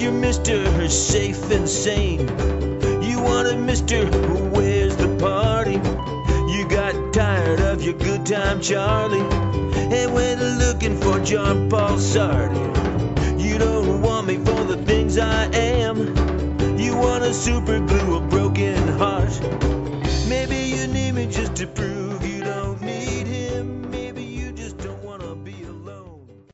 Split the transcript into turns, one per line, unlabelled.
you're Mr. Safe and Sane. You wanted Mr. Who Wears the Party. You got tired of your good time Charlie and went looking for John Paul Sartre. You don't want me for the things I am. You want to super glue a broken heart. Maybe you need me just to prove you don't need